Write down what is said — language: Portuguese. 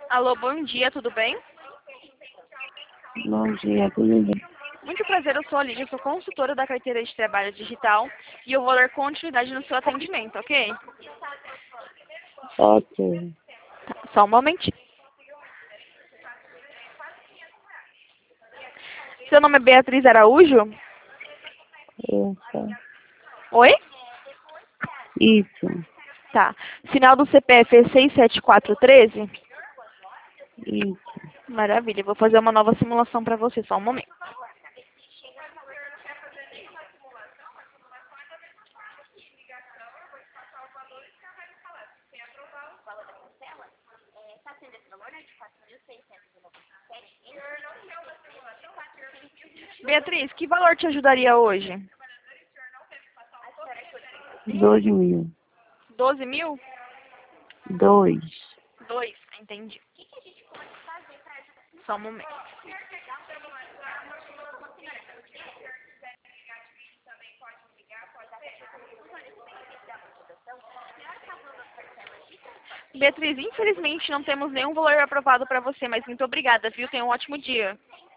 Alô, bom dia, tudo bem? Bom dia, tudo bem? Muito prazer, eu sou a Lídia, sou consultora da carteira de trabalho digital e eu vou dar continuidade no seu atendimento, ok? Ok. Só um momentinho. Seu nome é Beatriz Araújo? Isso. Oi? Isso. Tá. Final do CPF é 67413? Isso. Maravilha, eu vou fazer uma nova simulação para você, só um momento. Beatriz, que valor te ajudaria hoje? 2.000. 12 mil? 2. 2, entendi. Só um momento. Beatriz, infelizmente não temos nenhum valor aprovado para você, mas muito obrigada, viu? Tenha um ótimo dia.